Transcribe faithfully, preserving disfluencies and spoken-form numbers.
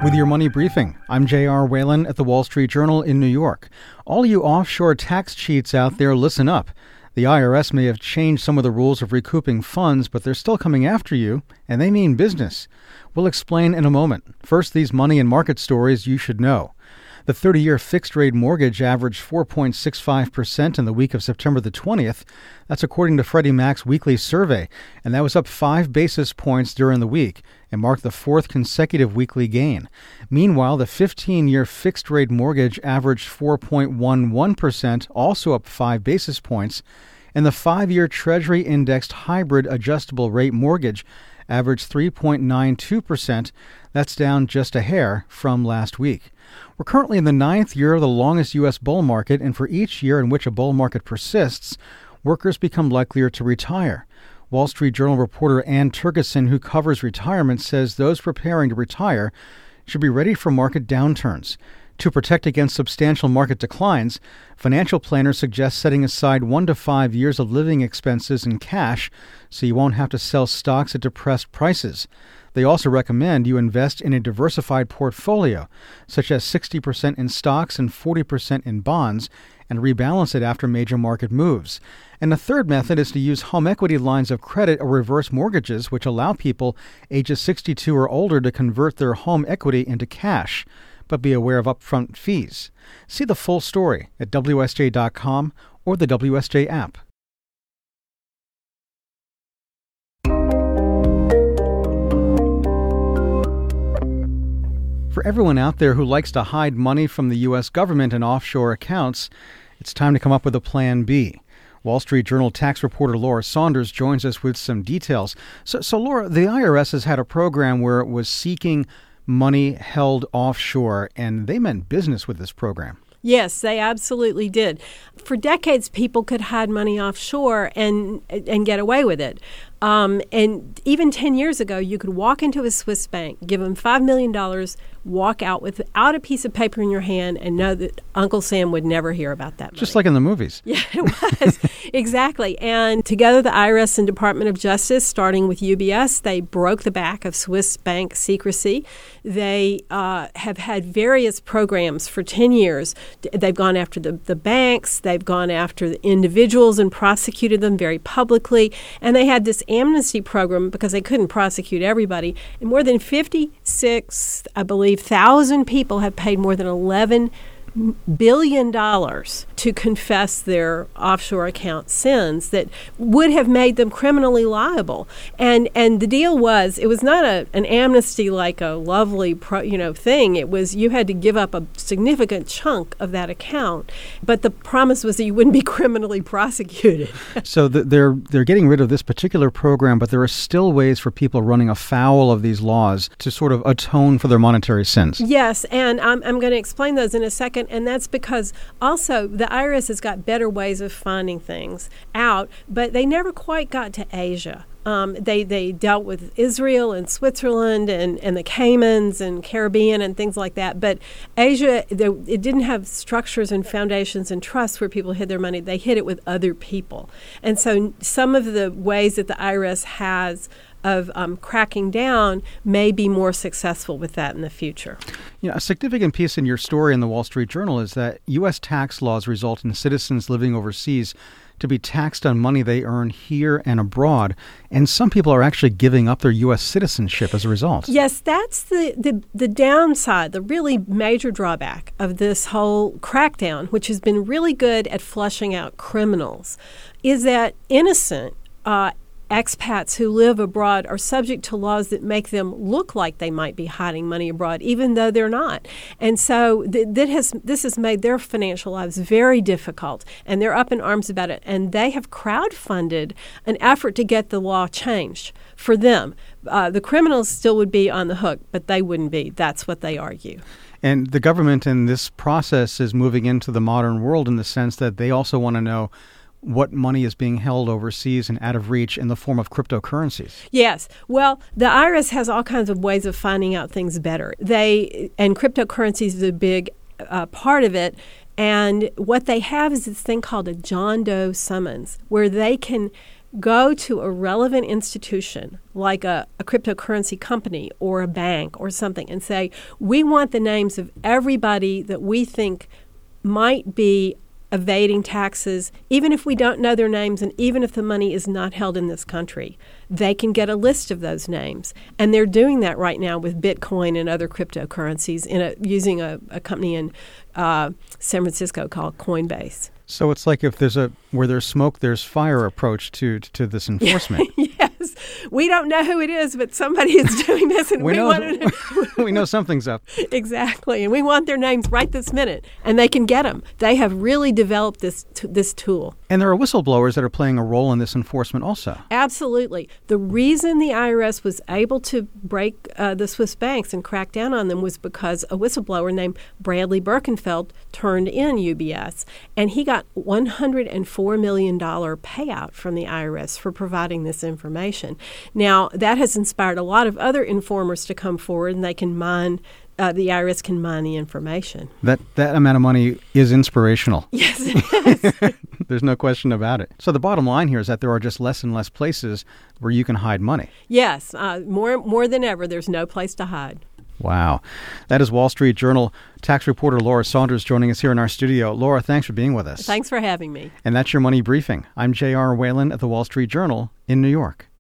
With your money briefing, I'm J R. Whalen at the Wall Street Journal in New York. All you offshore tax cheats out there, listen up. The I R S may have changed some of the rules of recouping funds, but they're still coming after you, and they mean business. We'll explain in a moment. First, these money and market stories you should know. The thirty-year fixed-rate mortgage averaged four point six five percent in the week of September the twentieth. That's according to Freddie Mac's weekly survey, and that was up five basis points during the week and marked the fourth consecutive weekly gain. Meanwhile, the fifteen-year fixed-rate mortgage averaged four point one one percent, also up five basis points, and the five-year Treasury-indexed hybrid adjustable rate mortgage averaged three point nine two percent. That's down just a hair from last week. We're currently in the ninth year of the longest U S bull market, and for each year in which a bull market persists, workers become likelier to retire. Wall Street Journal reporter Ann Turgeson, who covers retirement, says those preparing to retire should be ready for market downturns. To protect against substantial market declines, financial planners suggest setting aside one to five years of living expenses in cash so you won't have to sell stocks at depressed prices. They also recommend you invest in a diversified portfolio, such as sixty percent in stocks and forty percent in bonds, and rebalance it after major market moves. And the third method is to use home equity lines of credit or reverse mortgages, which allow people ages sixty-two or older to convert their home equity into cash. But be aware of upfront fees. See the full story at W S J dot com or the W S J app. For everyone out there who likes to hide money from the U S government in offshore accounts, it's time to come up with a plan B. Wall Street Journal tax reporter Laura Saunders joins us with some details. So, so Laura, the I R S has had a program where it was seeking money held offshore, and they meant business with this program. Yes, they absolutely did. For decades, people could hide money offshore and and get away with it. Um, and even ten years ago, you could walk into a Swiss bank, give them five million dollars, walk out without a piece of paper in your hand, and know that Uncle Sam would never hear about that money. Just like in the movies. Yeah, it was. Exactly. And together, the I R S and Department of Justice, starting with U B S, they broke the back of Swiss bank secrecy. They uh, have had various programs for ten years. They've gone after the, the banks. They've gone after the individuals and prosecuted them very publicly. And they had this amnesty program because they couldn't prosecute everybody. And more than fifty-six, I believe, thousand people have paid more than eleven billion dollars to confess their offshore account sins that would have made them criminally liable. And and the deal was, it was not a an amnesty like a lovely pro, you know thing. It was you had to give up a significant chunk of that account, but the promise was that you wouldn't be criminally prosecuted. So the, they're they're getting rid of this particular program, but there are still ways for people running afoul of these laws to sort of atone for their monetary sins. Yes, and I'm I'm going to explain those in a second. And that's because also the I R S has got better ways of finding things out, but they never quite got to Asia. Um, they they dealt with Israel and Switzerland and, and the Caymans and Caribbean and things like that. But Asia, they, it didn't have structures and foundations and trusts where people hid their money. They hid it with other people. And so some of the ways that the I R S has of um, cracking down may be more successful with that in the future. You know, a significant piece in your story in the Wall Street Journal is that U S tax laws result in citizens living overseas to be taxed on money they earn here and abroad, and some people are actually giving up their U S citizenship as a result. Yes, that's the, the, the downside, the really major drawback of this whole crackdown, which has been really good at flushing out criminals, is that innocent uh, expats who live abroad are subject to laws that make them look like they might be hiding money abroad, even though they're not. And so th- that has this has made their financial lives very difficult, and they're up in arms about it. And they have crowdfunded an effort to get the law changed for them. Uh, the criminals still would be on the hook, but they wouldn't be. That's what they argue. And the government in this process is moving into the modern world in the sense that they also want to know what money is being held overseas and out of reach in the form of cryptocurrencies. Yes. Well, the I R S has all kinds of ways of finding out things better. They and cryptocurrencies is a big uh, part of it. And what they have is this thing called a John Doe summons, where they can go to a relevant institution like a, a cryptocurrency company or a bank or something and say, we want the names of everybody that we think might be evading taxes, even if we don't know their names and even if the money is not held in this country. They can get a list of those names. And they're doing that right now with Bitcoin and other cryptocurrencies in a, using a, a company in uh, San Francisco called Coinbase. So it's like if there's a where there's smoke, there's fire approach to to this enforcement. Yes. We don't know who it is, but somebody is doing this, and we, we know, want to we know something's up. Exactly. And we want their names right this minute, and they can get them. They have really developed this t- this tool. And there are whistleblowers that are playing a role in this enforcement also. Absolutely. The reason the I R S was able to break uh, the Swiss banks and crack down on them was because a whistleblower named Bradley Birkenfeld turned in U B S, and he got one hundred four million dollars payout from the I R S for providing this information. Now, that has inspired a lot of other informers to come forward, and they can mine, uh, the I R S can mine the information. That that amount of money is inspirational. Yes, it is. There's no question about it. So the bottom line here is that there are just less and less places where you can hide money. Yes, uh, more more than ever, there's no place to hide. Wow. That is Wall Street Journal tax reporter Laura Saunders joining us here in our studio. Laura, thanks for being with us. Thanks for having me. And that's your Money Briefing. I'm J R. Whalen at the Wall Street Journal in New York.